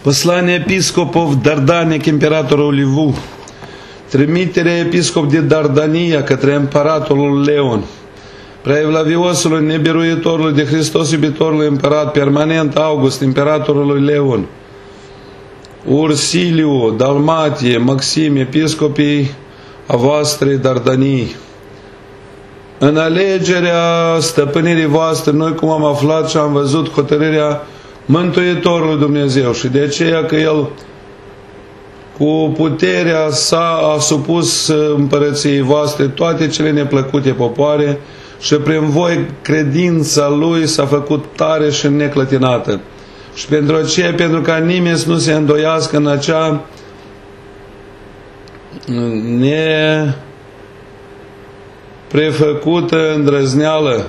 Послание епископов Dardania к императору Льву. Trimiterea episcop de Dardania către împăratul Leon. Preevlaviosului nebiruitorului de Hristos iubitorului împărat permanent August, imperatorului Leon. Ursiliu, Dalmatie, Maxim, episcopii a voastrei Dardanii. În alegerea stăpânirii voastre, noi cum am aflat și am văzut hotărârea Mântuitorului Dumnezeu și de aceea că El cu puterea sa a supus împărăției voastre toate cele neplăcute popoare și prin voi credința Lui s-a făcut tare și neclătinată. Și pentru aceea, pentru ca nimeni să nu se îndoiască în acea neprefăcută îndrăzneală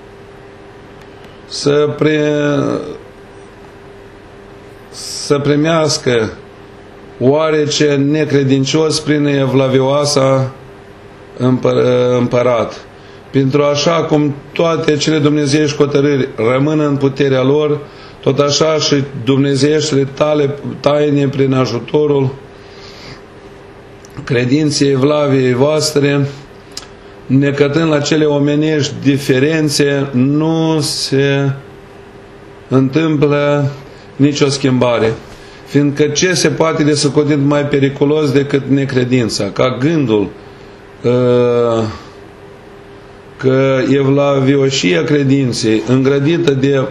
să primească oarece necredincios prin Evlavioasa împărat. Pentru așa cum toate cele dumnezeiești hotărâri rămân în puterea lor, tot așa și dumnezeieștile tale taine prin ajutorul credinței Evlaviei voastre, necătând la cele omenești diferențe, nu se întâmplă nicio schimbare. Fiindcă ce se poate de socotit mai periculos decât necredința? Ca gândul că evlavioșia credinței îngrădită de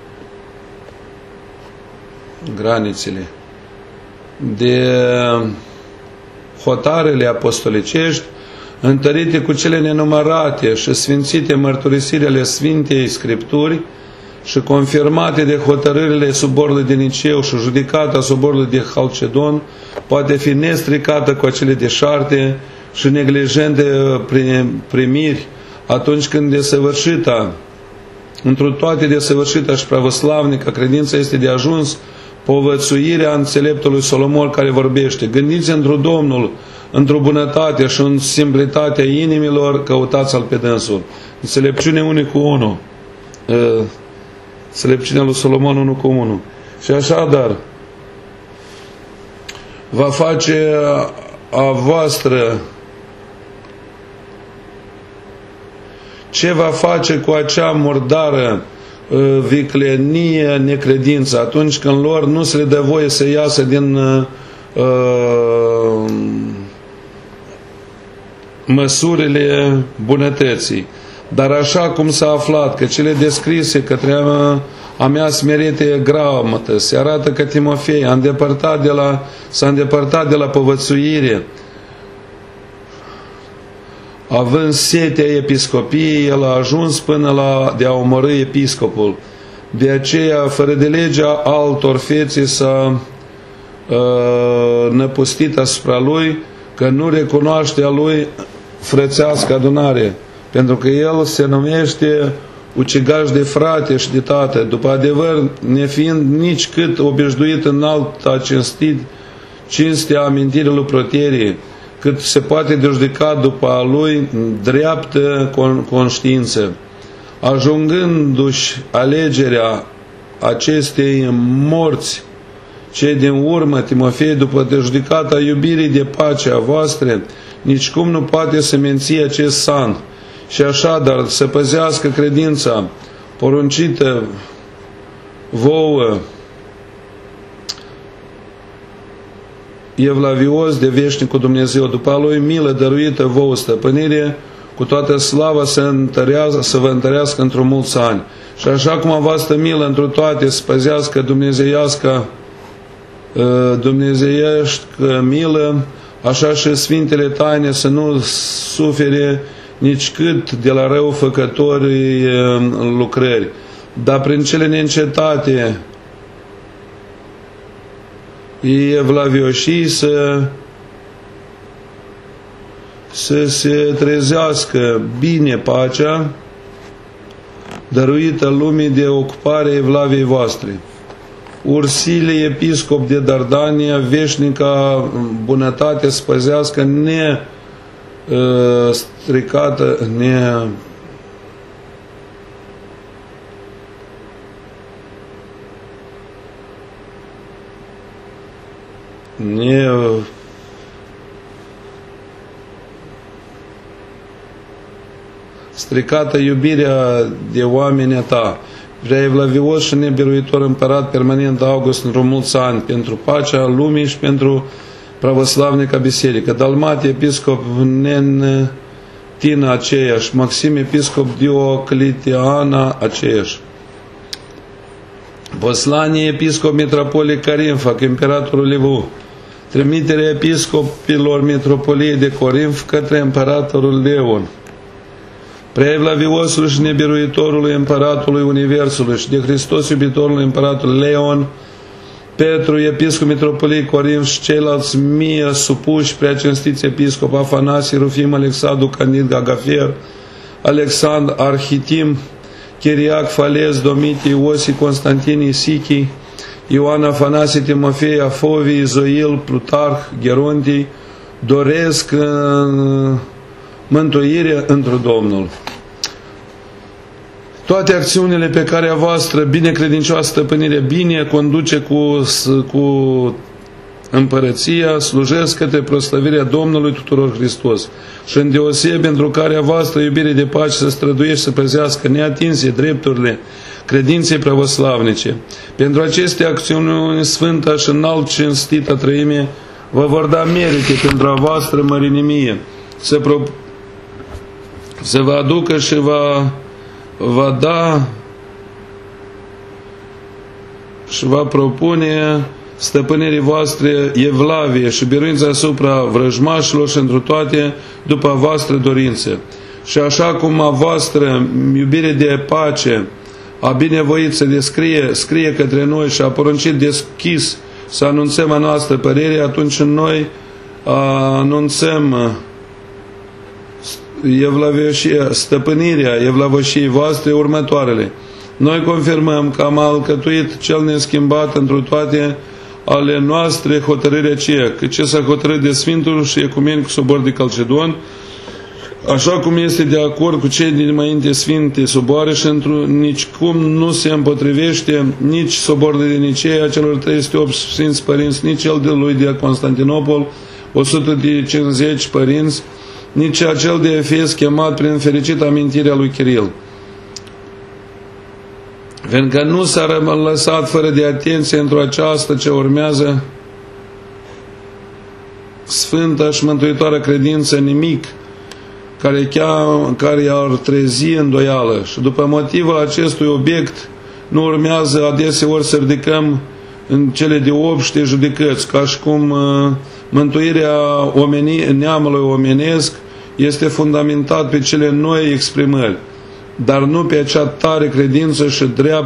granițele, de hotarele apostolicești, întărite cu cele nenumărate și sfințite mărturisiri ale Sfintei Scripturi și confirmate de hotărârile suborului de Niceu și judecata suborului de Halcedon, poate fi nestricată cu acele deșarte și neglijente primiri atunci când desăvârșită, întru toate desăvârșită și pravoslavnică credința este de ajuns povățuirea înțeleptului Solomon care vorbește: gândiți întru Domnul, într-o bunătate și în simplitatea inimilor, căutați-l pe dânsul. Înțelepciune 1 cu 1. Înțelepciunea lui Solomon 1 cu 1. Și așadar va face a voastră ce va face cu acea murdară viclenie, necredință, atunci când lor nu se le dă voie să iasă din măsurile bunătății. Dar așa cum s-a aflat că cele descrise către a mea smerite gramătă se arată că Timofei s-a îndepărtat de la povățuire, având setea episcopiei, el a ajuns până la de a omorî episcopul. De aceea, fără de legea altor fețe s-a năpustit asupra lui, că nu recunoaște a lui frățească adunare, pentru că el se numește ucigaș de frate și de tată, după adevăr, nefiind nici cât obișnuit în alta cinstea amintirii lui Proterie, cât se poate de judeca după a lui dreaptă conștiință. Ajungându-și alegerea acestei morți, cei din urmă, Timofei, după de judecata iubirii de pace a voastre, nicicum nu poate să menții acest san. Și așadar să păzească credința poruncită vouă Evlavios de veșnicul Dumnezeu, după a lui milă dăruită vouă stăpânire, cu toată slava să vă întărească într-o mulți ani. Și așa cum a voastră milă într-o toate să păzească dumnezeiești milă, așa și Sfintele Taine să nu sufere nici cât de la răufăcătorii lucrări, dar prin cele neîncetate evlavioșii să se trezească bine pacea dăruită lumii de ocupare Evlaviei voastre. Ursilie, episcop de Dardania, veșnica bunătate să păzească stricată, stricată iubirea de oamenii ta, prea evlavios și nebiruitor împărat permanent August într-o mulți ani, pentru pacea lumii și pentru pravoslavnica biserică, Dalmat episcop Nentina aceeași, Maxim episcop Diocletiana aceeași, Poslanie episcop Mitropolie Carinfac, imperatorul Livu, trimiterea episcopilor Mitropoliei de Corinf către împeratorul Leon, preevlaviosului și nebiruitorului împăratului Universului și de Hristos iubitorului împăratul Leon, Petru, episcop Mitropoliei Corinf și ceilalți 1000 supuși preacinstiți episcop Afanasie, Rufim, Alexandru, Candid, Gagafer, Alexandru, Arhitim, Chiriac, Falez, Domitie, Iosi, Constantin, Isichi, Ioan, Afanasie, Timofei, Afovii, Izoil, Plutarh, Gerontii, doresc mântuirea întru Domnul. Toate acțiunile pe care a voastră binecredincioasă stăpânire bine conduce cu împărăția, slujesc către proslăvirea Domnului tuturor Hristos și îndeosebi pentru care a voastră iubire de pace să străduiește să păzească neatinse drepturile credinței pravoslavnice. Pentru aceste acțiuni sfântă și înalt cinstită Treime vă vor da merite pentru a voastră mărinimie, să vă aducă și va da și va propune stăpânirii voastre evlavie și biruința asupra vrăjmașilor și întru toate după a voastră dorință. Și așa cum a voastră iubire de pace a binevoit să scrie către noi și a poruncit deschis să anunțăm a noastră părere, atunci noi anunțăm stăpânirea evlavășiei voastre următoarele. Noi confirmăm că am alcătuit cel neschimbat întru toate ale noastre hotărâri aceea, că ce s-a hotărât de Sfântul și Ecumenic Sobor de Calcedon, așa cum este de acord cu cei dinainte Sfinte Soboare și nici cum nu se împotrivește nici Soborul de Nicea celor 308 Sfinți Părinți, nici cel de lui de Constantinopol, 150 părinți, nici acel de Efes chemat prin fericită amintirea lui Chiril. Pentru că nu s-a lăsat fără de atenție într-o aceasta ce urmează sfântă și mântuitoare credință nimic care ar trezi îndoială. Și după motivul acestui obiect nu urmează adeseori să ridicăm în cele de obște judecăți, ca și cum mântuirea neamului omenesc este fundamentat pe cele noi exprimări, dar nu pe acea tare credință și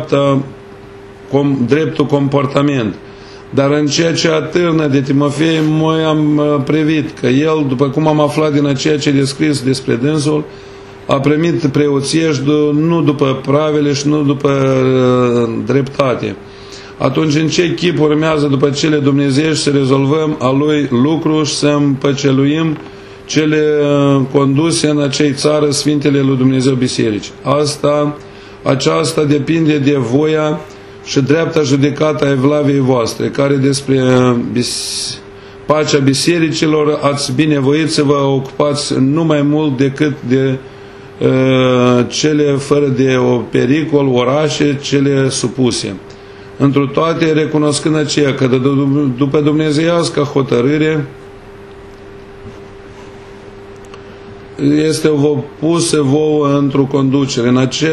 dreptul comportament. Dar în ceea ce atârnă de Timofei, noi am privit că el, după cum am aflat din ceea ce descris despre dânsul, a primit preoție nu după pravele și nu după dreptate. Atunci în ce chip urmează după cele dumnezeiești să rezolvăm a lui lucru și să împăceluim cele conduse în acei țară Sfintele lui Dumnezeu Biserici. Aceasta depinde de voia și dreapta judecată a evlaviei voastre, care despre pacea bisericilor ați binevoit să vă ocupați nu mai mult decât de cele fără de pericol, orașe, cele supuse. Întru toate, recunoscând aceea că după dumnezeiască hotărâre este pusă vouă într-o conducere,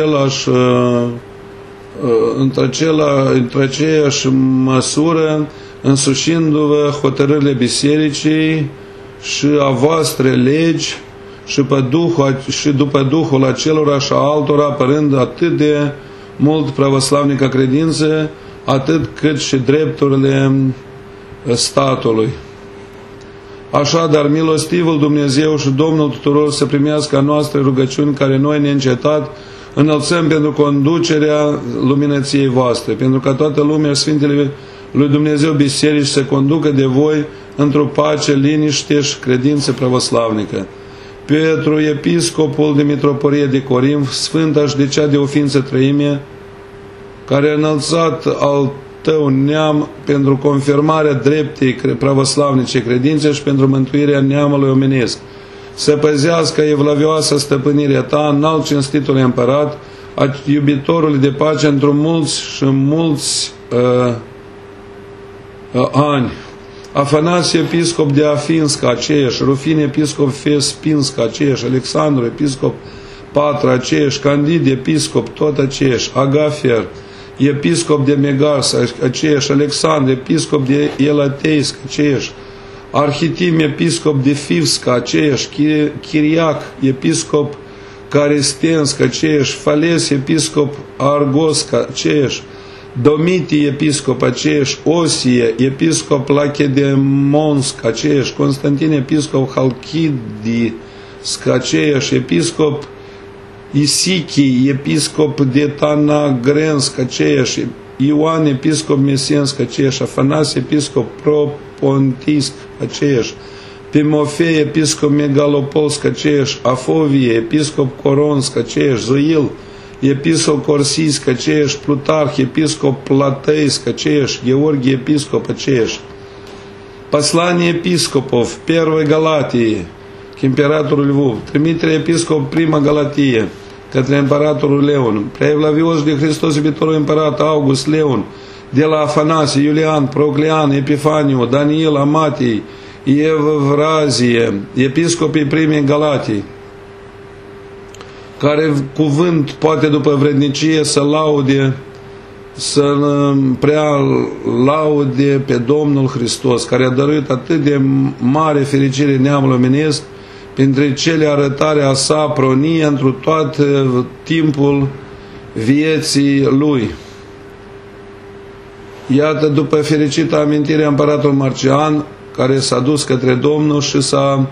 între aceeași măsură, însușindu-vă hotărârile bisericii și a voastre legi și după Duhul acelora și a altora, apărând atât de mult pravoslavnica credință, atât cât și drepturile statului. Așadar, milostivul Dumnezeu și Domnul tuturor să primească a noastre rugăciuni care noi neîncetat înălțăm pentru conducerea luminăției voastre, pentru ca toată lumea Sfintele lui Dumnezeu Biserici să conducă de voi într-o pace, liniște și credință pravoslavnică. Petru, episcopul de Mitropolie de Corinf, Sfânta și de cea de Ofință Treime, care a înălțat al tău neam pentru confirmarea dreptei pravoslavnice credințe și pentru mântuirea neamului omenesc. Să păzească evlavioasă stăpânirea ta, înalt cinstitul împărat, a iubitorului de pace într-un mulți și mulți ani. Afanasie, episcop de Afinska, aceeași, Rufin, episcop Fespinska, aceeași, Alexandru, episcop Patra, aceeași, Candid, episcop, tot aceeași, Agafer, episcop de Megars, aceeași, Alexandru, episcop de Elateisk, aceeași, Arhitim, episcop de Fivska, aceeași, Chiriac, episcop Caristensk, aceeași, Fales, episcop Argosca, aceeași, Domitii, episcop, aceeași, Osie, episcop Lachedemonsk, aceeași, Constantin, episcop Halkidisc, aceeași, episcop Isichii, episcop de Tanagrensk, aceeași, Ioan, episcop Mesensk, aceeași, Afanasie, episcop Propontisc, aceeași, Timofei, episcop Megalopolsk, aceeași, Afovie, episcop Coronsk, aceeași, Zoil, episcop Corsisk, aceeași, Plutarh, episcop Plateisk, aceeași, Gheorghe, episcop, aceeași, Послание episcopov, Первой Галатии, к императору Льву, Трimitere, episcop Prima Galatie, către împăratul Leon, Preevlavios de Hristos, iubitorul împărat August Leon, de la Afanasie, Iulian, Proclean, Epifaniu, Daniel, Amatii, Evrazie, episcopii Primei Galatii, care cuvânt poate după vrednicie să laude, să prea laude pe Domnul Hristos, care a dăruit atât de mare fericire neamului omenesc, printre cele arătarea sa pronie întru tot timpul vieții lui. Iată, după fericită amintire, împăratul Marcian, care s-a dus către Domnul și s-a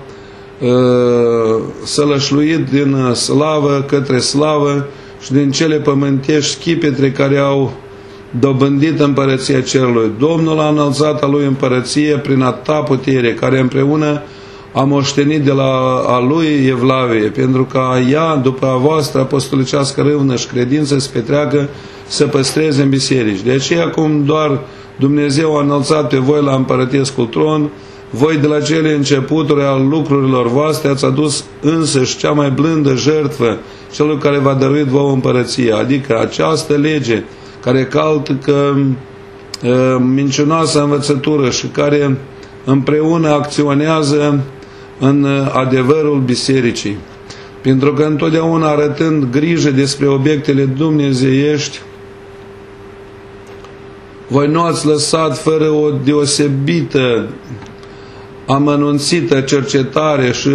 sălășluit din slavă către slavă și din cele pământești schipetre care au dobândit împărăția cerului. Domnul a înălțat a lui împărăție prin a ta putere, care împreună a moștenit de la a lui Evlavie, pentru ca ea, după a voastră apostolicească râvnă și credință, să petreacă, să păstreze în biserici. De aceea, cum doar Dumnezeu a înălțat pe voi la împărătescul tron, voi de la cele începuturi al lucrurilor voastre ați adus însăși cea mai blândă jertfă celui care v-a dăruit vouă împărăția, adică această lege care calcă mincinoasă învățătură și care împreună acționează în adevărul bisericii. Pentru că întotdeauna arătând grijă despre obiectele dumnezeiești, voi nu ați lăsat fără o deosebită, amănunțită cercetare și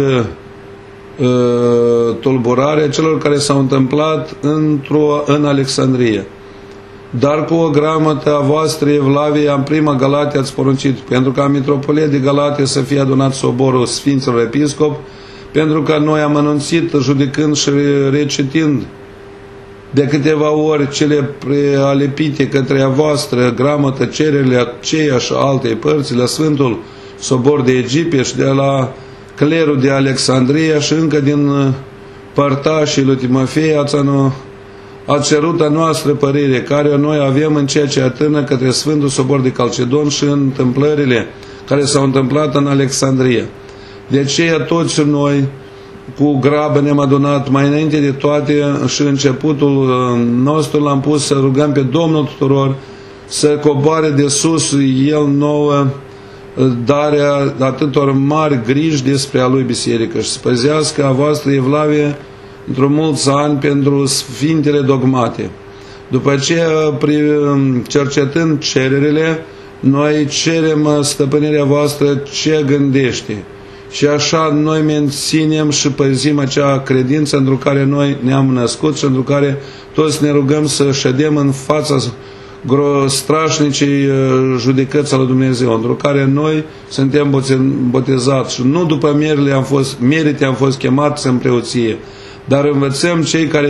tulburare celor care s-au întâmplat în Alexandria. Dar cu o gramătă a voastră Evlavie în Prima Galatie ați poruncit, pentru ca mitropolie de Galatie să fie adunat soborul Sfinților Episcop, pentru că noi am anunțit, judecând și recitind de câteva ori cele prealepite către a voastră gramătă cererile aceia și altei părți la Sfântul Sobor de Egipte și de la clerul de Alexandria și încă din părtașii lui Timofei a cerut a noastră părere, care noi avem în ceea ce atârnă către Sfântul Sobor de Calcedon și în întâmplările care s-au întâmplat în Alexandria. De aceea toți noi cu grabă ne-am adunat mai înainte de toate și începutul nostru l-am pus să rugăm pe Domnul tuturor să coboare de sus El nouă darea atâtor mari griji despre a Lui Biserică și să păzească a voastră Evlavie într-un mulți ani pentru sfintele dogmate. După aceea, cercetând cererile, noi cerem stăpânirea voastră ce gândește. Și așa noi menținem și păzim acea credință într care noi ne-am născut și într care toți ne rugăm să ședem în fața strașnicei judecăți al lui Dumnezeu, într care noi suntem botezați și nu după merite am fost chemați în preoție, dar învățăm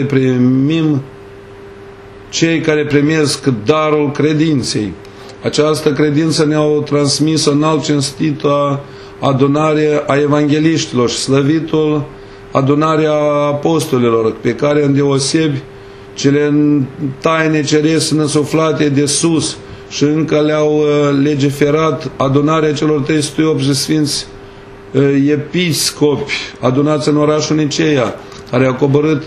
cei care primesc darul credinței. Această credință ne-au transmis-o înalt cinstită adunare a evangeliștilor și slăvitul adunarea apostolilor, pe care îndeosebi cele taine ceresc năsuflate de sus și încă le-au legiferat adunarea celor 380 sfinți episcopi adunați în orașul Niceea, care au coborât,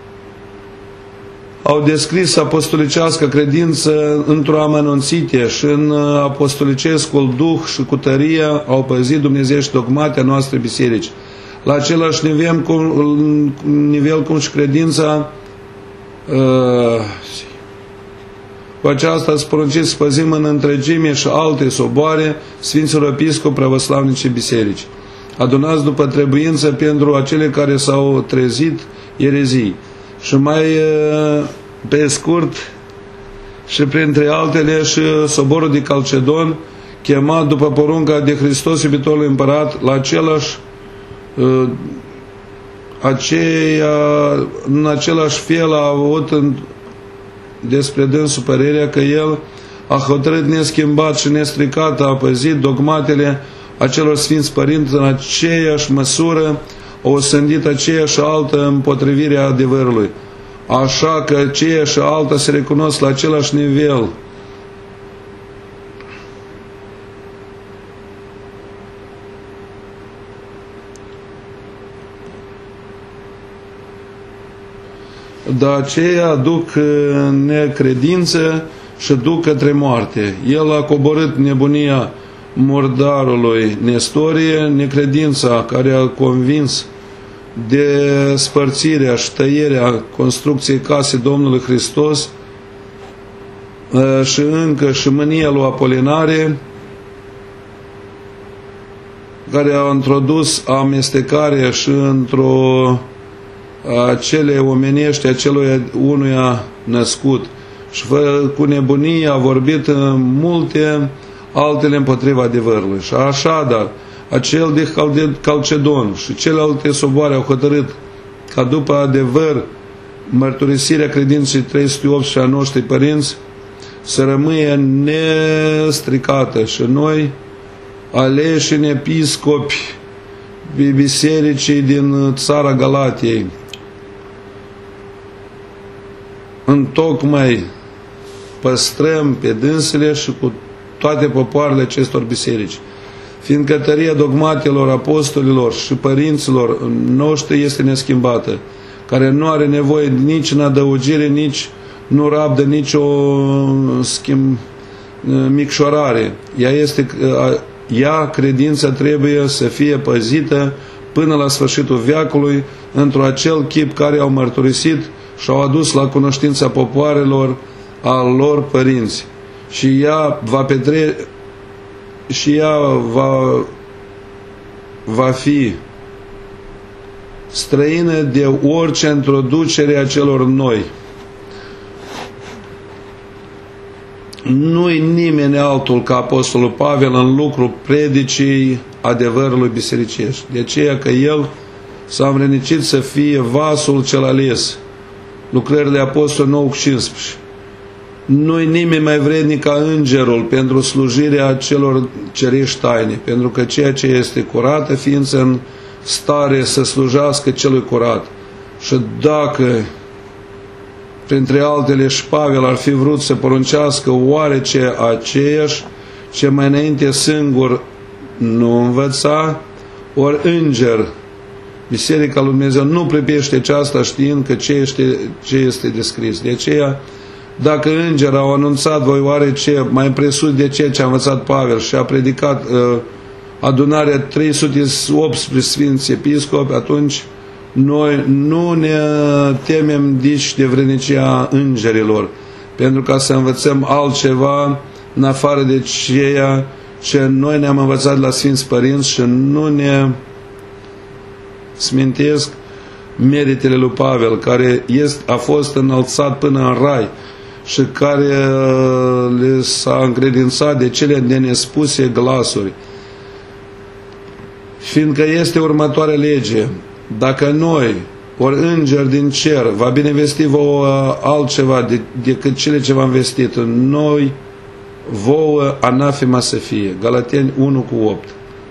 au descris apostolicească credință într-o amănunțite și în apostolicescul duh și cu tărie au păzit dumnezeiești dogmate a noastre biserici. La același nivel cum și credința cu aceasta ați poruncit să păzim în întregime și alte soboare Sfinților Episcopi Pravoslavnice Biserici, adunați după trebuință pentru acele care s-au trezit erezii. Și mai pe scurt, și printre altele și soborul de Calcedon, chemat după porunca de Hristos iubitorul împărat, la același în același fel a avut despre dânsul părerea că el a hotărât neschimbat și nestricat, a păzit dogmatele acelor Sfinți Părinți în aceeași măsură, au osândit aceeași altă împotrivire a adevărului. Așa că aceeași alta se recunosc la același nivel. Dar aceia duc necredință și duc către moarte. El a coborât nebunia murdarului Nestorie, necredința care a convins de spărțirea și tăierea construcției casei Domnului Hristos și încă și mânia lui Apolinare, care a introdus amestecarea și într-o acele omenești acelui unuia născut și cu nebunie a vorbit multe altele împotriva adevărului. Și așadar, acel de Calcedon și celelalte soboare au hotărât ca după adevăr mărturisirea credinței 318 a noștri părinți să rămâie nestricată și noi, aleși în episcopi bisericii din țara Galatiei, întocmai păstrăm pe dânsele și cu toate popoarele acestor biserici, fiindcă tăria dogmatelor apostolilor și părinților noștri este neschimbată, care nu are nevoie nici în adăugire, nici nu rabdă nicio micșorare. Ea, credința, trebuie să fie păzită până la sfârșitul veacului într-un acel chip care au mărturisit și au adus la cunoștința popoarelor al lor părinți. Și ea va fi străină de orice introducere a celor noi. Nu-i nimeni altul ca Apostolul Pavel în lucru predicii adevărului bisericești. De aceea că el s-a învrednicit să fie vasul cel ales. Lucrările Apostolului 9:15. Nu-i nimeni mai vrednic ca îngerul pentru slujirea celor cerești taine, pentru că ceea ce este curată ființă în stare să slujească celui curat. Și dacă printre altele și Pavel ar fi vrut să poruncească oarece aceeași ce mai înainte singur nu învăța, ori înger, Biserica lui Dumnezeu nu pripește aceasta știind că ce este descris. De aceea, dacă înger au anunțat voi oarece mai presus de ceea ce a învățat Pavel și a predicat adunarea 318 Sfinți Episcopi, atunci noi nu ne temem nici de vrednicia îngerilor, pentru ca să învățăm altceva în afară de ceea ce noi ne-am învățat la Sfinți Părinți și nu ne smintesc meritele lui Pavel, care a fost înălțat până în rai și care le s-a încredințat de cele de nespuse glasuri. Fiindcă este următoarea lege: dacă noi, ori îngeri din cer, va binevesti vouă altceva decât cele ce v-am vestit, noi vouă anafema să fie. Galateni 1:8.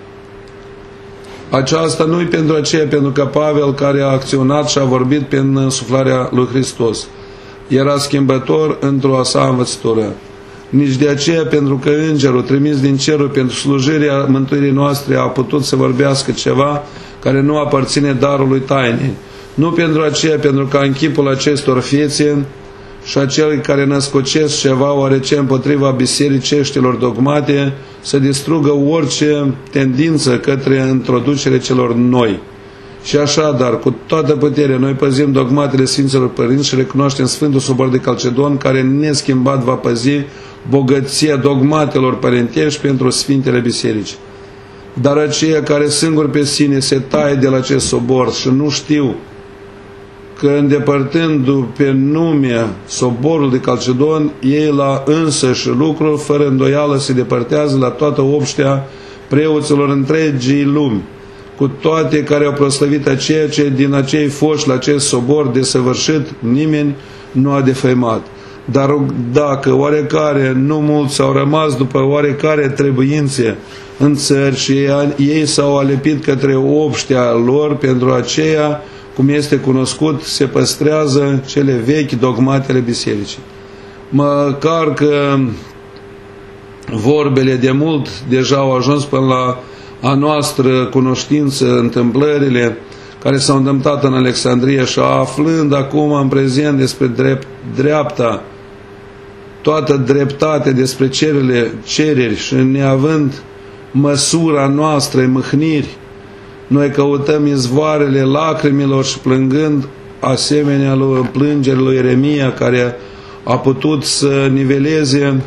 Aceasta nu-i pentru aceea, pentru că Pavel, care a acționat și a vorbit prin însuflarea lui Hristos, era schimbător într-o sa învățătură. nici de aceea pentru că îngerul trimis din cerul pentru slujirea mântuirii noastre a putut să vorbească ceva care nu aparține darului tainei. Nu pentru aceea, pentru că în chipul acestor fețe și acelui care născocesc ceva oarece împotriva bisericeștilor dogmate să distrugă orice tendință către introducere celor noi. Și așadar, cu toată puterea, noi păzim dogmatele Sfinților Părinți și recunoaștem Sfântul Sobor de Calcedon, care neschimbat va păzi bogăția dogmatelor părintești pentru Sfintele Biserici. Dar aceia care singuri pe sine se taie de la acest sobor și nu știu că îndepărtându pe nume Soborul de Calcedon, ei la însăși lucrul fără îndoială se depărtează la toată obștea preoților întregii lumi, cu toate care au proslăvit aceea ce din acei foși la acest sobor desăvârșit nimeni nu a defăimat. Dar dacă oarecare, nu mulți, au rămas după oarecare trebuințe în țări și ei s-au alepit către obștea lor, pentru aceea, cum este cunoscut, se păstrează cele vechi dogmatele bisericii. Măcar că vorbele de mult deja au ajuns până la a noastră cunoștință, întâmplările care s-au întâmplat în Alexandria și aflând acum în prezent despre dreapta, toată dreptatea despre cereri și neavând măsura noastră mâhniri, noi căutăm izvoarele lacrimilor și plângând asemenea lui plângerii lui Ieremia, care a putut să niveleze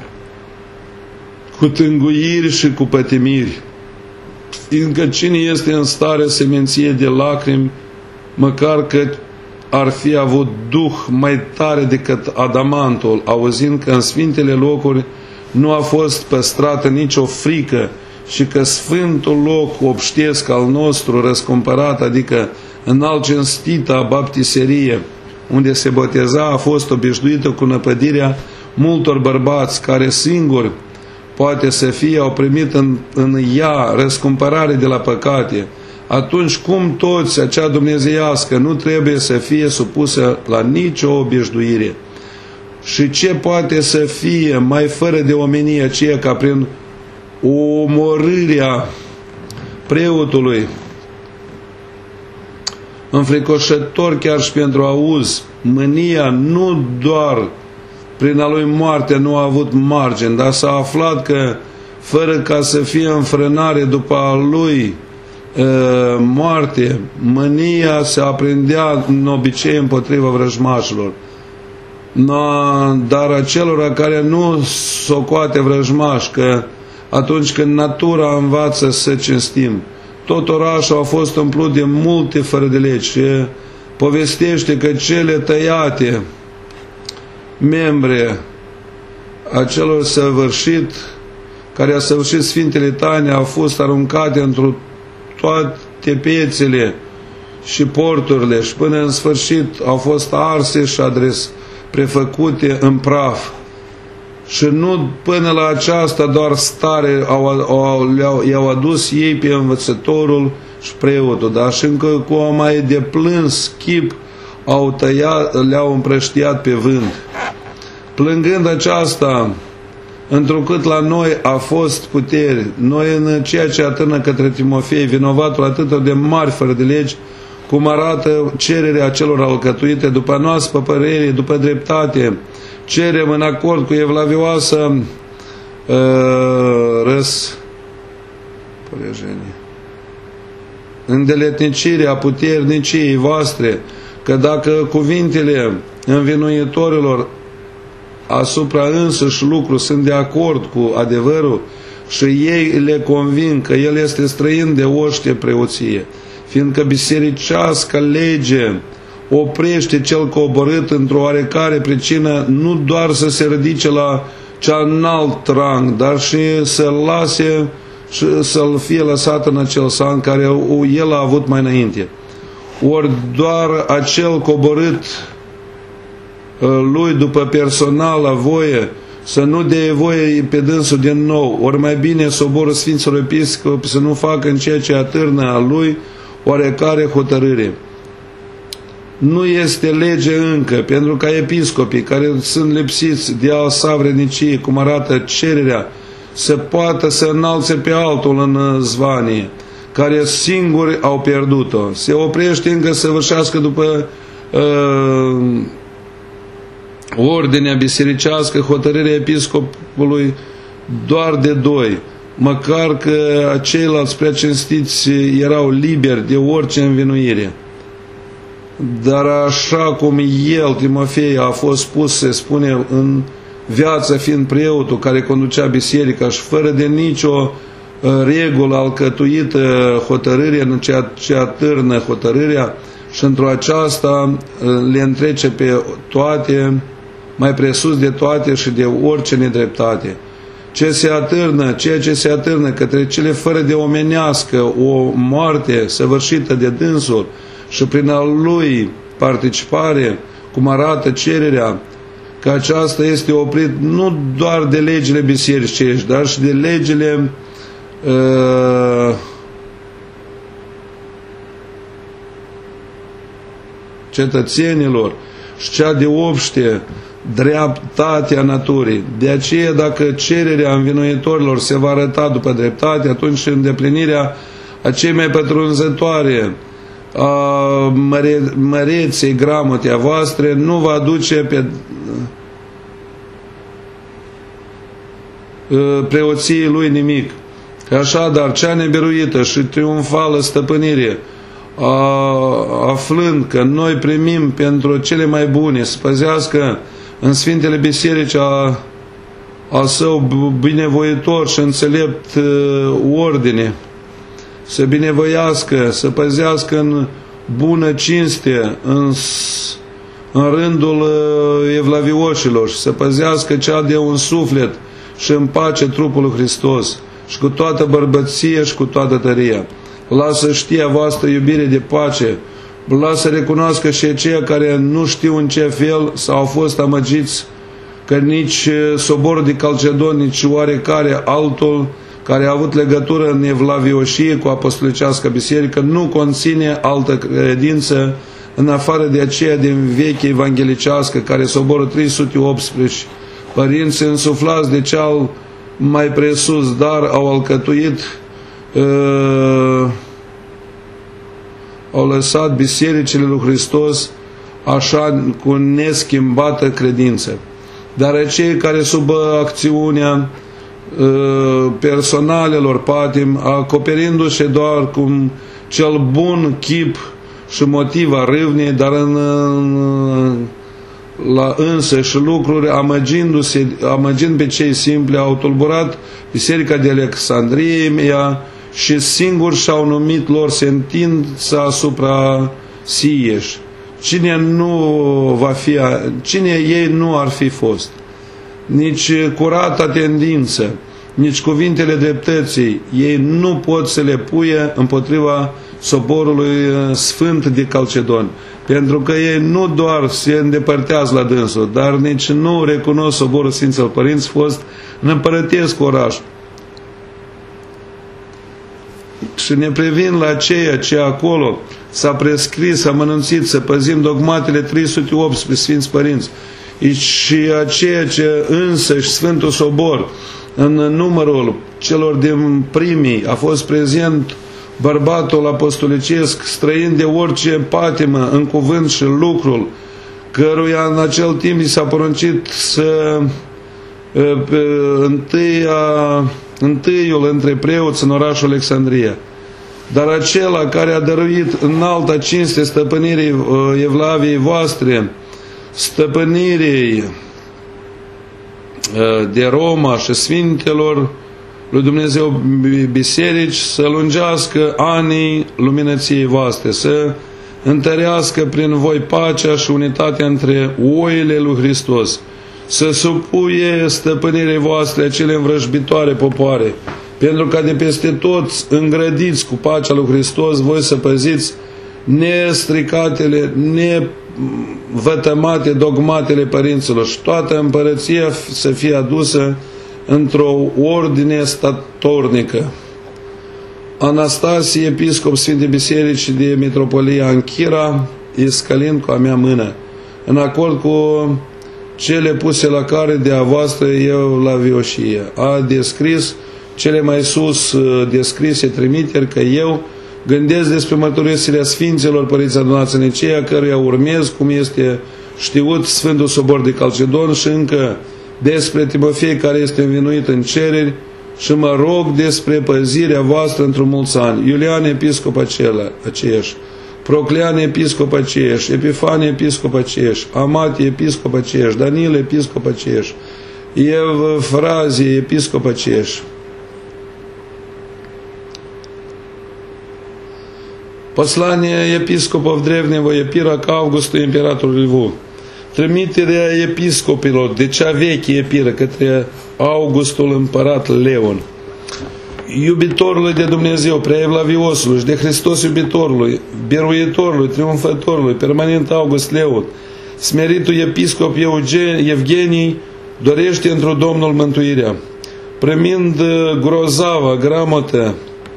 cu tânguiri și cu pătimiri. Fiindcă cine este în stare să menție de lacrimi, măcar că ar fi avut duh mai tare decât adamantul, auzind că în sfintele locuri nu a fost păstrată nicio frică și că sfântul loc obștesc al nostru răscumpărat, adică înalt cinstită baptiserie, unde se boteza, a fost obișnuită cu năpădirea multor bărbați care singuri poate să fie, au primit în ea răscumpărare de la păcate, atunci cum toți acea dumnezeiască nu trebuie să fie supusă la nicio obișnuire? Și ce poate să fie mai fără de omenie aceea ca prin omorârea preotului înfricoșător chiar și pentru auz, mânia nu doar prin a lui moarte nu a avut margine, dar s-a aflat că fără ca să fie înfrânare după a lui moarte, mânia se aprindea în obicei împotriva vrăjmașilor. Dar acelora care nu socoate vrăjmași, că atunci când natura învață să cinstim, tot orașul a fost umplut de multe fără de legi și povestește că cele tăiate membre acelor săvârșit, care a săvârșit Sfintele Taine, au fost aruncate într-o toate piețele și porturile și până în sfârșit au fost arse și prefăcute în praf. Și nu până la aceasta doar stare i-au adus ei pe învățătorul și preotul, dar și încă cu o mai deplâns chip au tăiat, le-au împrăștiat pe vânt. Plângând aceasta, întrucât la noi a fost putere, noi în ceea ce atârnă către Timofei, vinovatul atât de mari fără de legi, cum arată cererea celor alcătuite după noastră părere, după dreptate, cerem în acord cu evlavioasă îndeletnicirea puterniciei voastre, că dacă cuvintele învinuitorilor asupra însăși lucru sunt de acord cu adevărul și ei le convin că el este străin de oște preoție, fiindcă bisericească lege oprește cel coborât într-o oarecare pricină nu doar să se ridice la cea înalt rang, dar și să-l lase și să-l fie lăsat în acel san care el a avut mai înainte. Ori doar acel coborât lui după personală voie să nu dea voie pe dânsul din nou, ori mai bine soborul Sfinților Episcopi să nu facă în ceea ce atârnă a lui oarecare hotărâre. nu este lege încă, pentru ca episcopii care sunt lipsiți de a sa vrednicie, cum arată cererea, să poată să înalțe pe altul în zvanie, care singuri au pierdut-o. Se oprește încă să săvârșească după ordinea bisericească hotărârea episcopului doar de 2, măcar că ceilalți prea cinstiți erau liberi de orice învinuire. Dar așa cum el, Timofei, a fost pus, se spune, în viață fiind preotul care conducea biserica și fără de nicio regulă alcătuită hotărârea în ceea ce atârnă hotărârea, și într-o aceasta le întrece pe toate, mai presus de toate și de orice nedreptate. Ceea ce se atârnă către cele fără de omenească, o moarte săvârșită de dânsul și prin a lui participare, cum arată cererea, că aceasta este oprit nu doar de legile bisericești, dar și de legile cetățenilor și cea de obște dreptatea naturii. De aceea, dacă cererea învinuitorilor se va arăta după dreptate, atunci îndeplinirea a cei mai pătrunzătoare a măreței gramotei a voastre nu va duce pe preoției lui nimic. Așadar, cea nebiruită și triumfală stăpânire, aflând că noi primim pentru cele mai bune, să păzească în Sfintele Biserici a său binevoitor și înțelept ordine, să binevoiască, să păzească în bună cinste în rândul evlavioșilor și să păzească cea de un suflet și în pace trupul lui Hristos și cu toată bărbăție și cu toată tăria. Lasă știa voastră iubire de pace, lasă recunoască și aceia care nu știu în ce fel sau au fost amăgiți, că nici soborul de Calcedon, nici oarecare altul care a avut legătură în evlavioșie cu apostolicească biserică nu conține altă credință în afară de aceea din veche evanghelicească, care soborul 318 părinți însuflați de ceal mai presus, dar au alcătuit, au lăsat bisericile lui Hristos așa cu neschimbată credință. Dar cei care sub acțiunea personalelor patim, acoperindu-se doar cu cel bun chip și motiv a râvnei, dar la însă și lucruri amăgind pe cei simpli, au tulburat Biserica de Alexandria și singuri și-au numit lor sentința asupra sieși. Cine ei nu ar fi fost? Nici curata tendință, nici cuvintele dreptății, ei nu pot să le puie împotriva soborului sfânt de Calcedon, pentru că ei nu doar se îndepărtează la dânsul, dar nici nu recunosc soborul Sfinților Părinți fost în împărătesc oraș. Și ne previn la ceea ce acolo s-a prescris, s-a mănânțit, să păzim dogmatele 318 Sfinți Părinți și aceea ce însăși Sfântul Sobor în numărul celor din primii a fost prezent bărbatul apostolicesc, străin de orice patimă în cuvânt și lucrul, căruia în acel timp i s-a poruncit să întâiul între preoți în orașul Alexandria. Dar acela care a dăruit înalta cinste stăpânirii evlaviei voastre, stăpânirii de Roma și Sfintelor lui Dumnezeu biserici, să lungească anii luminăției voastre, să întărească prin voi pacea și unitatea între oile lui Hristos, să supuie stăpânirii voastre acele învrăjbitoare popoare, pentru ca de peste toți îngrădiți cu pacea lui Hristos, voi să păziți nestricatele, nevătămate dogmatele părinților și toată împărăția să fie adusă într-o ordine statornică. Anastasie, episcop Sfinte Biserici de Mitropolia Anchira, iscălind cu a mea mână, în acord cu cele puse la care de a voastră eu la vioșie. A descris cele mai sus descrise trimiteri că eu gândesc despre mărturisirea Sfinților Părinți adunați în Niceea, căruia urmez, cum este știut, Sfântul Sobor de Calcedon, și încă despre Timofei, care este învinuit în cereri, și mă rog despre păzirea voastră într-un mulți ani. Iulian, episcop aceeași, Proclean, episcop aceeași, Epifan, episcop aceeași, Amatie, episcop aceeași, Danil, episcop aceeași, Evfrazie, episcop aceeași. Послание епископов Древнего Епира к Августу, императору Льву. Trimiterea episcopilor de cea veche epiră către Augustul împărat Leon. Iubitorului de Dumnezeu, prea evlaviosului și de Hristos iubitorului, biruitorului, triumfătorului, permanent August Leon, smeritul episcop Evgenii, dorește într-o Domnul mântuirea. Primind grozava gramotă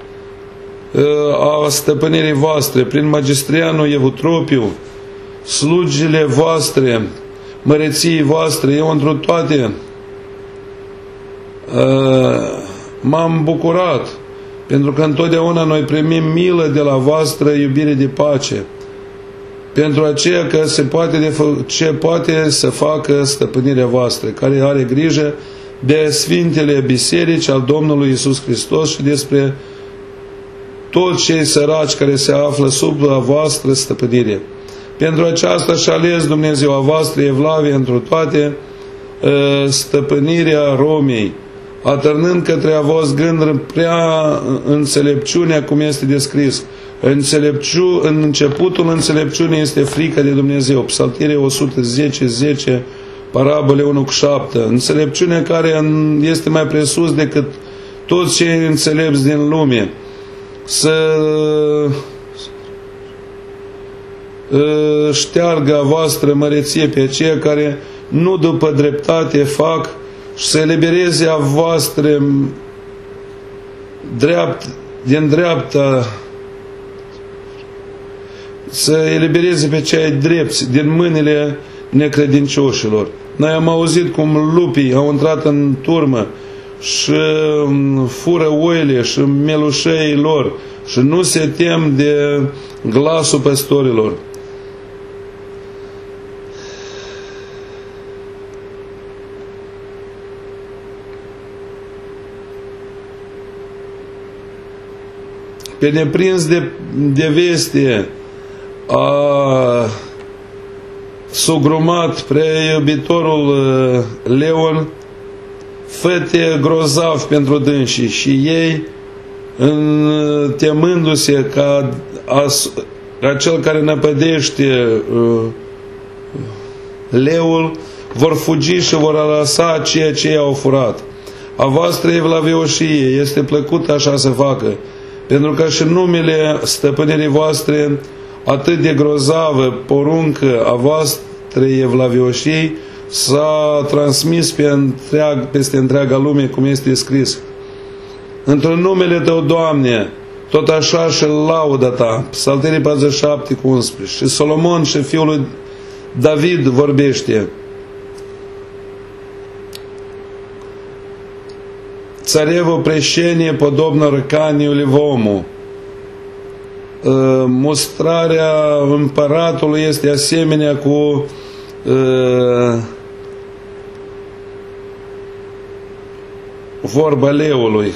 a stăpânirii voastre prin magistrianul Evutropiu, slujile voastre, măreții voastre, eu într toate m-am bucurat, pentru că întotdeauna noi primim milă de la voastră iubire de pace, pentru aceea că ce poate să facă stăpânirea voastră, care are grijă de Sfintele Biserici al Domnului Iisus Hristos și despre toți cei săraci care se află sub a voastră stăpânire. Pentru aceasta și-a ales Dumnezeu a voastră evlavie întru toate stăpânirea Romei, atârnând către a vos gând prea înțelepciunea, cum este descris. În începutul înțelepciunii este frica de Dumnezeu. Psaltire 110:10, parabole 1:7. Înțelepciunea care este mai presus decât toți cei înțelepți din lume. Să șteargă a voastră măreție pe aceia care nu după dreptate fac și să elibereze a voastră din dreapta, să elibereze pe cei drepți din mâinile necredincioșilor. Noi am auzit cum lupii au intrat în turmă și fură oile și melușei lor și nu se tem de glasul păstorilor. Pe neprins de veste a sugrumat prea iubitorul Leon fete grozav pentru dânsii și ei, temându-se ca cel care năpădește leul, vor fugi și vor lăsa ceea ce au furat. A voastră evlavioșie este plăcut așa să facă, pentru că și numele stăpânirii voastre atât de grozavă poruncă a voastră evlavioșii s-a transmis peste întreaga lume, cum este scris. Într-un numele Tău, Doamne, tot așa și lauda Ta, Psalterii 47:11, și Solomon și fiul lui David vorbește. Цареву прещение подобно рыканию львому. Mustrarea împăratului este asemenea cu vorba leului,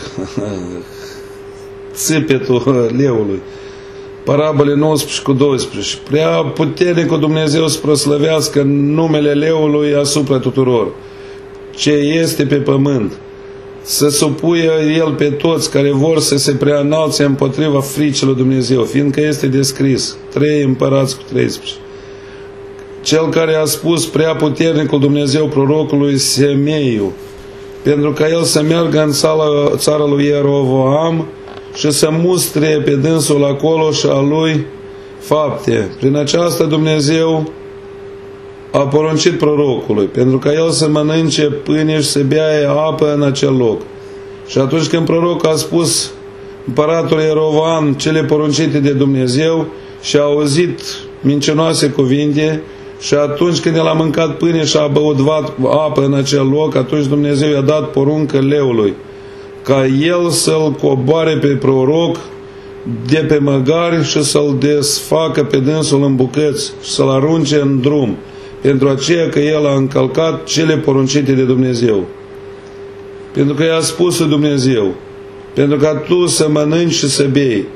țipetul leului. Parabole 19:12. Prea puternicul Dumnezeu să proslăvească numele leului asupra tuturor ce este pe pământ, să supuie el pe toți care vor să se preanalțe împotriva fricii lui Dumnezeu, fiindcă este descris 3 Împărați 13. Cel care a spus prea puternicul Dumnezeu prorocului Semeiu, pentru ca el să meargă în țara lui Ierovoam și să mustre pe dânsul acolo și a lui fapte. Prin aceasta Dumnezeu a poruncit prorocului, pentru ca el să mănânce pâine și să bea apă în acel loc. Și atunci când prorocul a spus împăratul Ierovoam cele poruncite de Dumnezeu și a auzit mincinoase cuvinte și atunci când el a mâncat pâine și a băut apă în acel loc, atunci Dumnezeu i-a dat poruncă leului ca el să-l coboare pe proroc de pe măgari și să-l desfacă pe dânsul în bucăți și să-l arunce în drum, pentru aceea că el a încălcat cele poruncite de Dumnezeu. Pentru că i-a spus Dumnezeu, pentru ca tu să mănânci și să bei,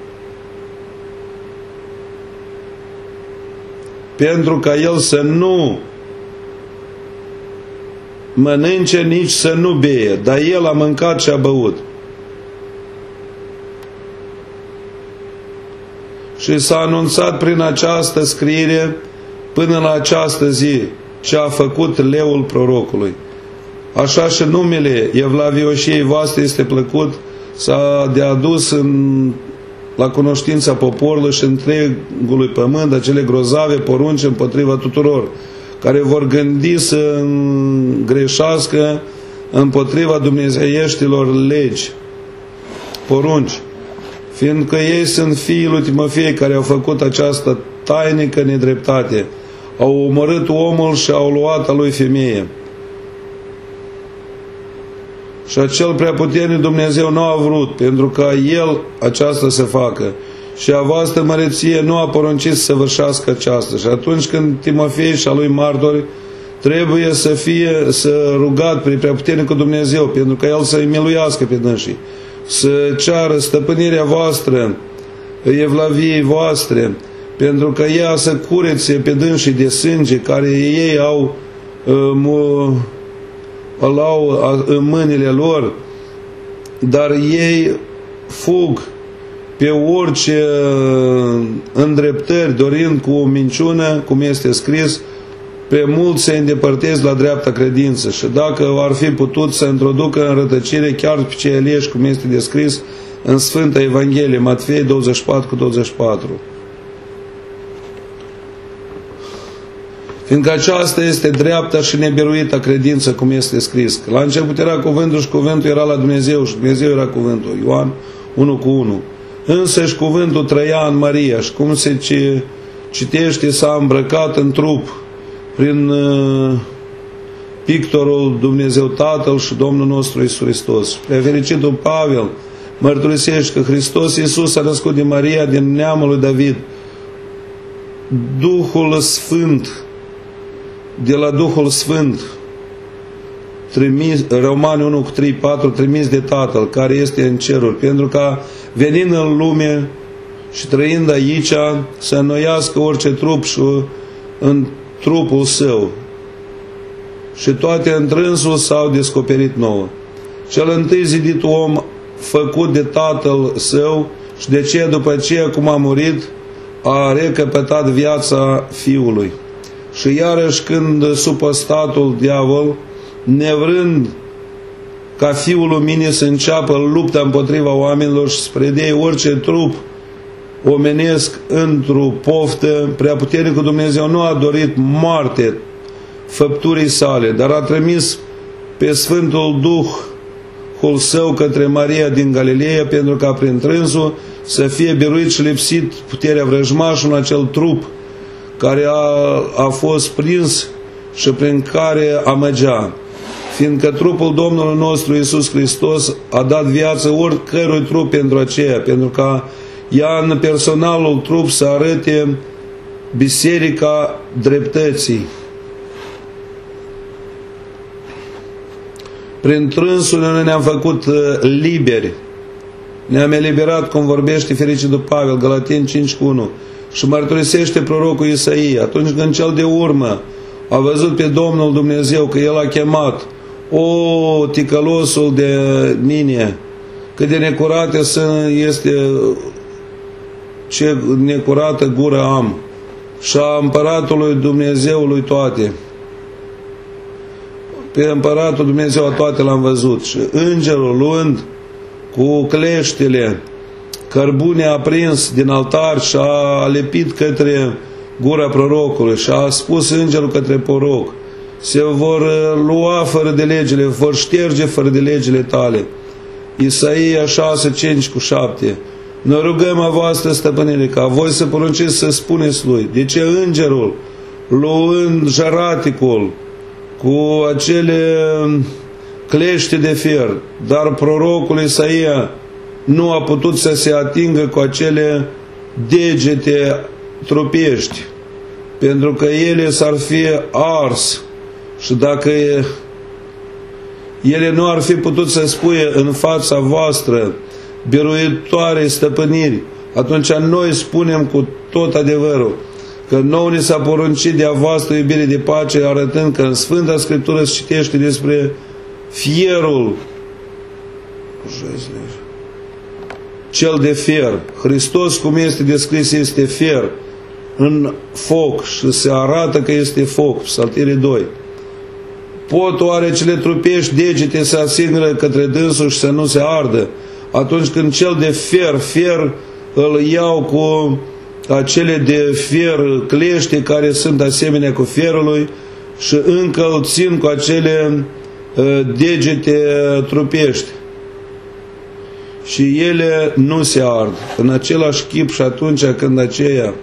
pentru ca el să nu mănânce, nici să nu beie, dar el a mâncat și a băut. Și s-a anunțat prin această scriere până la această zi ce a făcut leul prorocului. Așa și numele evlavioșiei voastre este plăcut, s-a de adus la cunoștința poporului și întregului pământ acele grozave porunci împotriva tuturor, care vor gândi să greșească împotriva dumnezeieștilor legi, porunci, fiindcă ei sunt fiii lui Timofei care au făcut această tainică nedreptate, au omorât omul și au luat a lui femeie. Și acel preaputernic Dumnezeu nu a vrut, pentru ca El aceasta să facă. Și a voastră măreție nu a poruncit să săvârșească aceasta. Și atunci când Timofei și a lui martori trebuie să rugat pe preaputernicul Dumnezeu, pentru ca El să-i miluiască pe dânsii, să ceară stăpânirea voastră, evlaviei voastre, pentru că ea să curețe pe dânsii de sânge care ei au în mâinile lor, dar ei fug pe orice îndreptări, dorind cu o minciună, cum este scris, pe mulți se îndepărtezi la dreapta credință. Și dacă ar fi putut să introducă în rătăcire chiar pe cei aleși, cum este descris în Sfânta Evanghelie, Matfei 24:24. Fiindcă aceasta este dreapta și nebiruită credință, cum este scris. Că la început era cuvântul și cuvântul era la Dumnezeu și Dumnezeu era cuvântul. Ioan 1:1. Însăși cuvântul trăia în Maria și cum se citește, s-a îmbrăcat în trup prin pictorul Dumnezeu Tatăl și Domnul nostru Iisus Hristos. Preafericitul Pavel mărturisește că Hristos Iisus s-a născut din Maria, din neamul lui David. Duhul Sfânt, de la Duhul Sfânt, Romani 1:3-4, trimis de Tatăl, care este în ceruri, pentru ca venind în lume și trăind aici, să înnoiască orice trup și în trupul său. Și toate întrânsul s-au descoperit nouă. Cel întâi zidit om, făcut de Tatăl său, și de ce după aceea cum a murit, a recăpătat viața Fiului. Și iarăși când supăstatul diavol, nevrând ca Fiul Luminii să înceapă lupta împotriva oamenilor și să predea orice trup omenesc într-o poftă, preaputernicul Dumnezeu nu a dorit moarte făpturii sale, dar a trimis pe Sfântul Duhul Său către Maria din Galileea, pentru ca prin trânsul să fie biruit și lipsit puterea vrăjmașului în acel trup care a fost prins și prin care amăgea. Fiindcă trupul Domnului nostru Iisus Hristos a dat viață oricărui trup pentru aceea, pentru ca ea în personalul trup să arăte biserica dreptății. Prin trânsul noi ne-am făcut liberi. Ne-am eliberat, cum vorbește fericitul Pavel, Galateni 5:1. Și mărturisește prorocul Isaia, atunci când cel de urmă a văzut pe Domnul Dumnezeu că El a chemat: o, ticălosul de mine, cât de necurate este, ce necurată gură am, și a împăratului Dumnezeului toate. Pe împăratul Dumnezeu a toate l-am văzut. Și îngerul, luând cu cleștile cărbune aprins din altar, și a lepit către gura prorocului și a spus îngerul către proroc: se vor lua fără de legile, vor șterge fără de legile tale. Isaia 6:5-7. Noi rugăm a voastră stăpânire, ca voi să porunciți să spuneți lui. De ce îngerul, luând jaraticul cu acele clește de fier, dar prorocul Isaia nu a putut să se atingă cu acele degete trupești, pentru că ele s-ar fi ars și dacă ele nu ar fi putut să spuie în fața voastră biruitoare stăpâniri, atunci noi spunem cu tot adevărul că nouă ni s-a poruncit de a voastră iubire de pace, arătând că în Sfânta Scriptură se citește despre fierul cel de fier. Hristos, cum este descris, este fier în foc și se arată că este foc. Psaltirii 2. Pot oare cele trupești degete să asigură către dânsul și să nu se ardă? Atunci când cel de fier îl iau cu acele de fier clește care sunt asemenea cu fierului și încă îl țin cu acele degete trupești. Și ele nu se ard. În același chip și atunci când aceia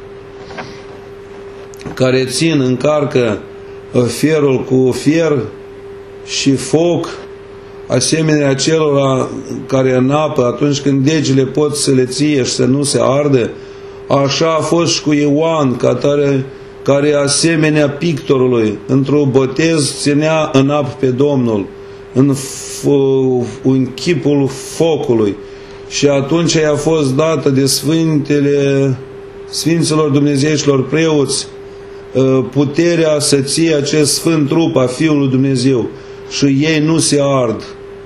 care țin, încarcă fierul cu fier și foc, asemenea acelora care în apă, atunci când degele pot să le ție și să nu se ardă, așa a fost și cu Ioan, care asemenea pictorului, într-un botez ținea în apă pe Domnul, în chipul focului. Și atunci i-a fost dată de Sfinților Dumnezeieșilor preoți puterea să ție acest sfânt trup a Fiului Dumnezeu și ei nu se ard,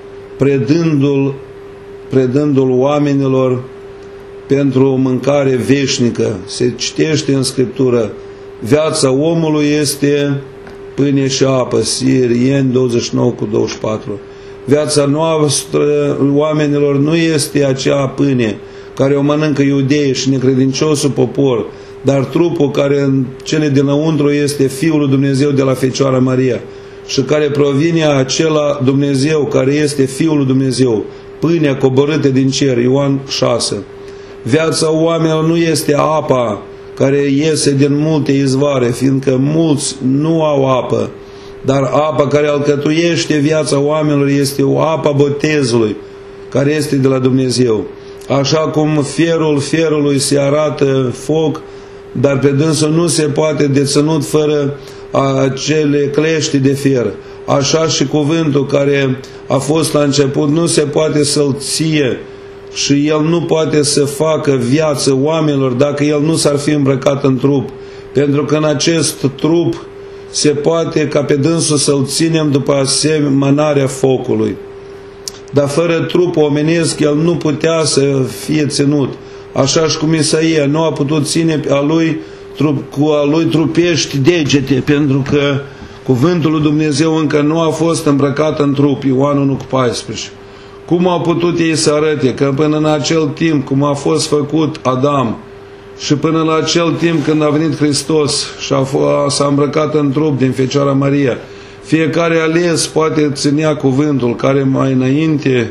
predându-l oamenilor pentru mâncare veșnică. Se citește în Scriptură: viața omului este pâine și apă, Sirieni 29:24. Viața noastră, oamenilor, nu este acea pâine care o mănâncă iudeii și necredinciosul popor, dar trupul care în cele dinăuntru este Fiul lui Dumnezeu de la Fecioara Maria și care provine acela Dumnezeu care este Fiul lui Dumnezeu, pâinea coborâtă din cer, Ioan 6. Viața oamenilor nu este apa care iese din multe izvoare, fiindcă mulți nu au apă, dar apa care alcătuiește viața oamenilor este o apă botezului, care este de la Dumnezeu. Așa cum fierului se arată foc, dar pe dânsul nu se poate deținut fără acele clești de fier. Așa și cuvântul care a fost la început nu se poate să-l ție și el nu poate să facă viață oamenilor dacă el nu s-ar fi îmbrăcat în trup. Pentru că în acest trup se poate ca pe dânsul să-l ținem după asemănarea focului. Dar fără trup omenesc el nu putea să fie ținut. Așa și cum Isaia nu a putut ține cu a lui trupești degete, pentru că cuvântul lui Dumnezeu încă nu a fost îmbrăcat în trup. Ioan 1:14. Cum au putut ei să arate că până în acel timp cum a fost făcut Adam și până la acel timp când a venit Hristos și s-a îmbrăcat în trup din Fecioara Maria, fiecare ales poate ținea cuvântul care mai înainte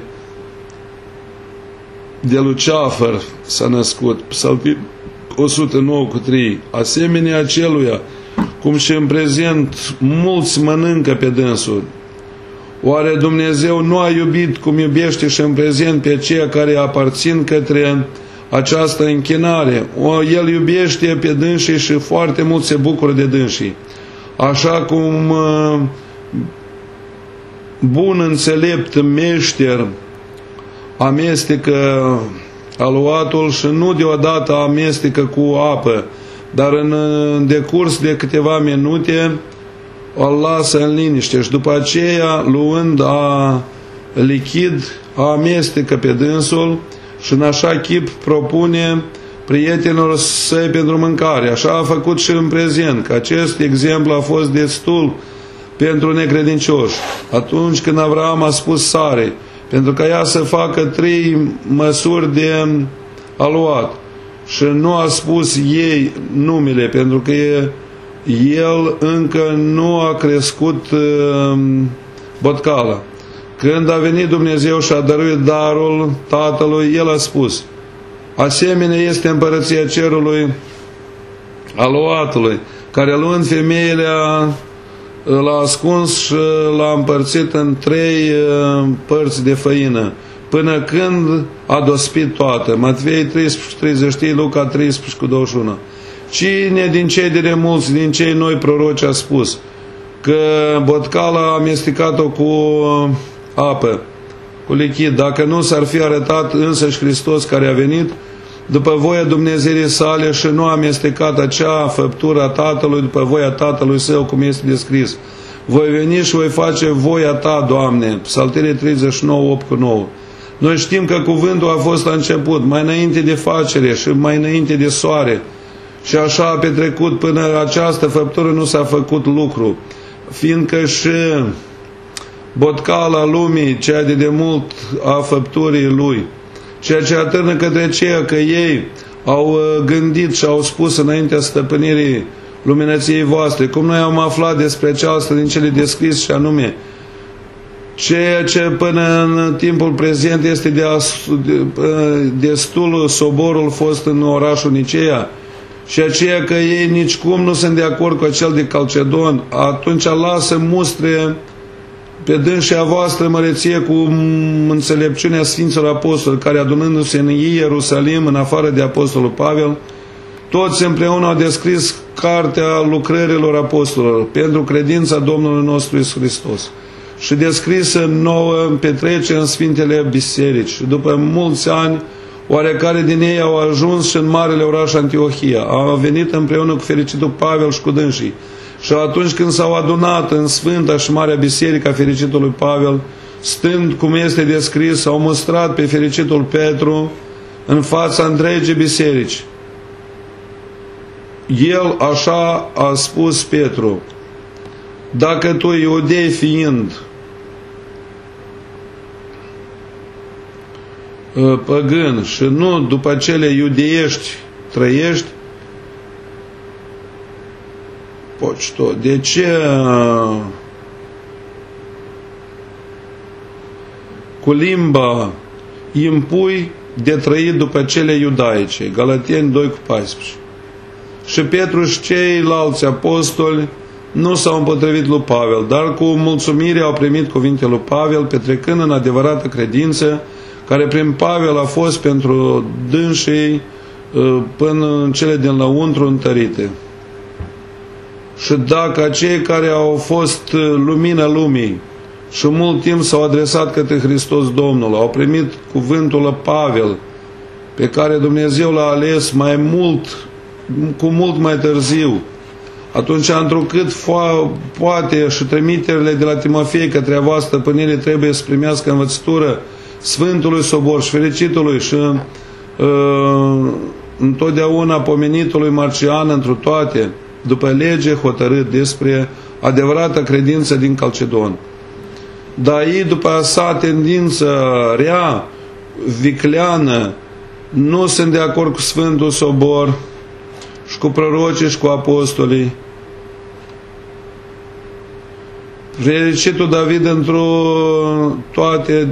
de Luceafăr s-a născut, Psaltim 109:3, asemenea aceluia, cum și în prezent mulți mănâncă pe dânsul. Oare Dumnezeu nu a iubit cum iubește și în prezent pe aceia care aparțin către această închinare? El iubește pe dânsii și foarte mult se bucură de dânsii. Așa cum bun înțelept meșter amestecă aluatul și nu deodată amestecă cu apă, dar în decurs de câteva minute o lasă în liniște și după aceea, luând lichid, amestecă pe dânsul și în așa chip propune prietenilor săi pentru mâncare. Așa a făcut și în prezent, că acest exemplu a fost destul pentru necredincioși. Atunci când Avraam a spus Sarei, pentru ca ea să facă 3 măsuri de aluat și nu a spus ei numele, pentru că el încă nu a crescut botcala. Când a venit Dumnezeu și a dăruit darul tatălui, el a spus: Asemenea este împărăția cerului aluatului, care luând femeile l-a ascuns și l-a împărțit în 3 părți de făină, până când a dospit toată. Matei 13:30, Luca 13:21. Cine din cei de remulți, din cei noi proroci a spus că botcala a amestecat-o cu apă, cu lichid, dacă nu s-ar fi arătat însăși Hristos care a venit după voia Dumnezeirii sale și nu a amestecat acea făptură a Tatălui după voia Tatălui Său, cum este descris. Voi veni și voi face voia Ta, Doamne. Psaltirii 39:8-9. Noi știm că cuvântul a fost la început, mai înainte de facere și mai înainte de soare. Și așa a petrecut până această făptură nu s-a făcut lucru, fiindcă și botcala lumii, cea de demult a făpturii Lui, ceea ce atârnă către ceea că ei au gândit și au spus înaintea stăpânirii luminăției voastre, cum noi am aflat despre aceasta din cele descris, și anume ceea ce până în timpul prezent este destul soborul fost în orașul Nicea, și aceea că ei nicicum nu sunt de acord cu acel de Calcedon, atunci lasă mustre pe dânșea voastră măreție cu înțelepciunea Sfinților Apostoli, care adunându-se în Ierusalim, în afară de Apostolul Pavel, toți împreună au descris cartea lucrărilor apostolilor pentru credința Domnului nostru Iisus Hristos și descrisă nouă petrece în Sfintele Biserici. Și după mulți ani, oarecare din ei au ajuns și în marele oraș Antiohia. Au venit împreună cu fericitul Pavel și cu dânsii. Și atunci când s-au adunat în Sfânta și Marea Biserică a fericitului Pavel, stând cum este descris, s-au mustrat pe fericitul Petru în fața întregii biserici. El așa a spus Petru: dacă tu, iudei fiind, păgân și nu după cele iudeiești trăiești, poți tu, de ce cu limba impui de trăit după cele iudaice? Galateni 2:14. Și Petru și ceilalți apostoli nu s-au împotrivit lui Pavel, dar cu mulțumire au primit cuvintele lui Pavel, petrecând în adevărată credință, care prin Pavel a fost pentru dânsii până în cele din lăuntru întărite. Și dacă acei care au fost lumina lumii și mult timp s-au adresat către Hristos Domnul, au primit cuvântul lui Pavel, pe care Dumnezeu l-a ales cu mult mai târziu, atunci, întrucât poate și trimiterile de la Timofei către a voastră stăpânire trebuie să primească învățătură Sfântului Sobor și fericitului și întotdeauna pomenitului Marcian întru toate, după lege hotărât despre adevărată credință din Calcedon. Dar ei, după a sa tendință rea, vicleană, nu sunt de acord cu Sfântul Sobor și cu prorocii și cu apostolii. Fericitul David într-o toate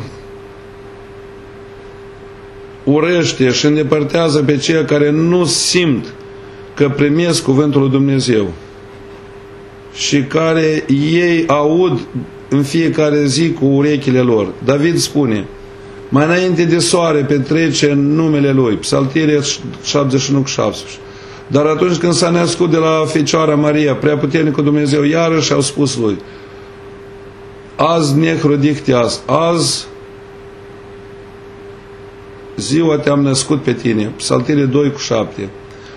urăște și îndepărtează pe cei care nu simt că primesc cuvântul lui Dumnezeu și care ei aud în fiecare zi cu urechile lor. David spune: mai înainte de soare petrece în numele Lui, Psaltirii 71:17. Dar atunci când s-a născut de la Fecioara Maria, preaputernicul Dumnezeu, iarăși au spus Lui: azi necrodicteaz, azi ziua te-am născut pe tine, Psaltirii 2:7.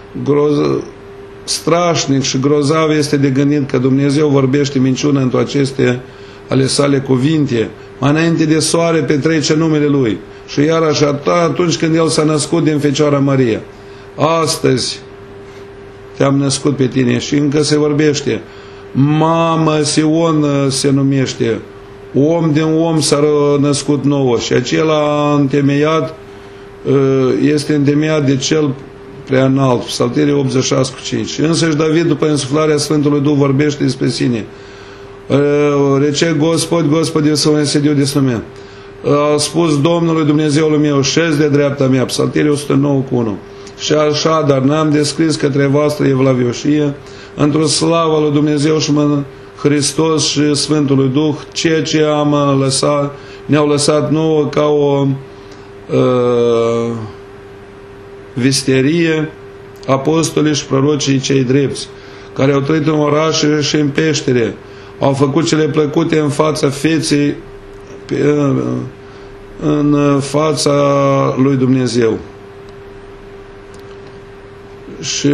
Strașnic și grozav este de gândit că Dumnezeu vorbește minciună într aceste ale sale cuvinte. Mai înainte de soare petrece numele Lui. Și iarăși atunci când El s-a născut din Fecioara Maria, astăzi te-am născut pe tine. Și încă se vorbește: Mamă Sion se numește, om din om s-a născut nouă. Și acela întemeiat este întemeiat de cel prea înalt, Psaltirii 86:5. Însăși David, după însuflarea Sfântului Duh, vorbește despre sine: Rece Gospod, Gospodi să ne sediu de nume. a spus Domnului Dumnezeului meu, șezi de dreapta mea, Psaltirii 109:1. Și așa, dar n-am descris către voastră evlavioșie, într-o slavă lui Dumnezeu și Hristos și Sfântului Duh, ceea ce ne-au lăsat nouă ca o visterie, apostolii și prorocii cei drepți, care au trăit în orașe și în peștere, au făcut cele plăcute în fața feței, în fața lui Dumnezeu. Și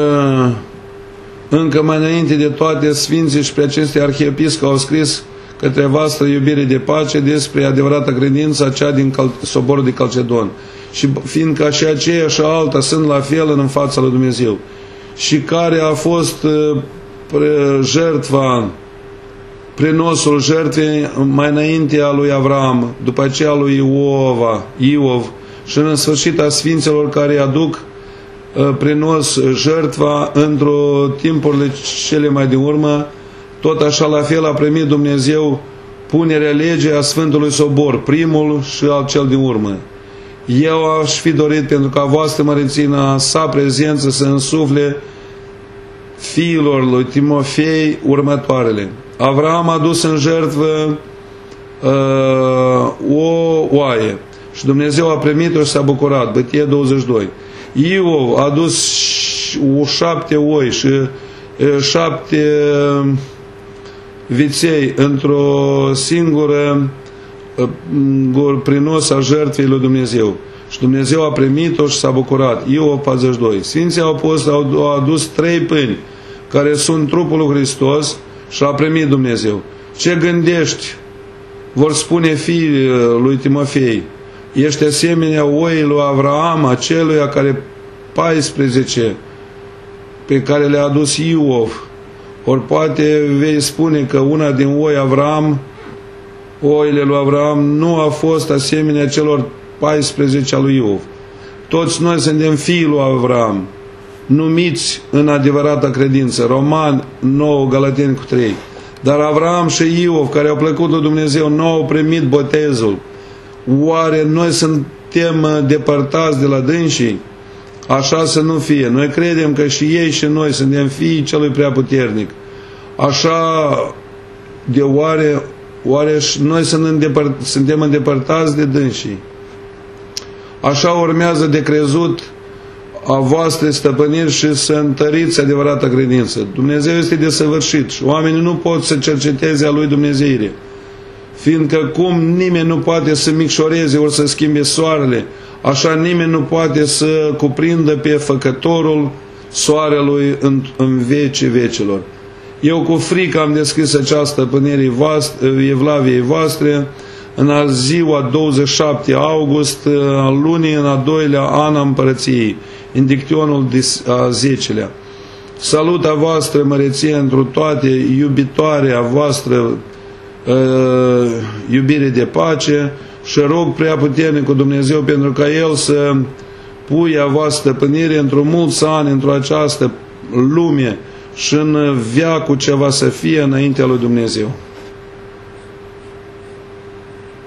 încă mai înainte de toate, Sfinții și preacestii arhiepiscopi au scris către voastră iubire de pace despre adevărata credință, cea din soborul de Calcedon. Și fiindcă și aceea și alta sunt la fel în fața lui Dumnezeu. Și care a fost jertva, prinosul jertfei mai înainte a lui Avram, după aceea a lui Iov, și în sfârșit a Sfinților care aduc prinos jertfa într-o timpurile cele mai din urmă, tot așa la fel a primit Dumnezeu punerea legii a Sfântului Sobor, primul și al cel din urmă. Eu aș fi dorit, pentru ca voastră mărețina sa prezență să însufle fiilor lui Timofei următoarele. Avram a dus în jertfă o oaie și Dumnezeu a primit-o și s-a bucurat. Bătie 22. Iov a dus 7 oi și 7 viței într-o singură prinos a jertfei lui Dumnezeu. Și Dumnezeu a primit-o și s-a bucurat. Iov 42. Sfinții apostoli au adus 3 pâini, care sunt trupul lui Hristos, și a primit Dumnezeu. Ce gândești? Vor spune fiii lui Timofei. Ești asemenea oii lui Avraam, aceluia care 14 pe care le-a adus Iov. Ori poate vei spune că una din oi Avraam, oile lui Avraam, nu a fost asemenea celor 14 a lui Iov. Toți noi suntem fiii lui Avraam, numiți în adevărata credință. Roman 9, Galateni 3. Dar Avraam și Iov, care au plăcut lui Dumnezeu, nu au primit botezul. Oare noi suntem depărtați de la dânsii? Așa să nu fie. Noi credem că și ei și noi suntem fiii celui preaputernic. Așa de oare noi suntem îndepărtați de dânsii? Așa urmează de crezut a voastre stăpâniri și să întăriți adevărata credință. Dumnezeu este desăvârșit și oamenii nu pot să cerceteze a lui Dumnezeire, fiindcă cum nimeni nu poate să micșoreze ori să schimbe soarele, așa nimeni nu poate să cuprindă pe Făcătorul soarelui în vecii vecilor. Eu cu frică am descris această stăpânire evlaviei voastre în a ziua 27 august, al lunii în a 2-lea an a împărăției, în dictionul a 10-lea. Saluta voastră măreție întru toate, iubitoarea voastră iubire de pace, și rog preaputernicul Dumnezeu pentru ca El să puia voastră stăpânire într-o mulți ani într-o această lume și în veacul ce va să fie înaintea lui Dumnezeu.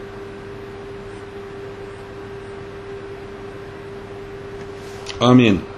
Amin.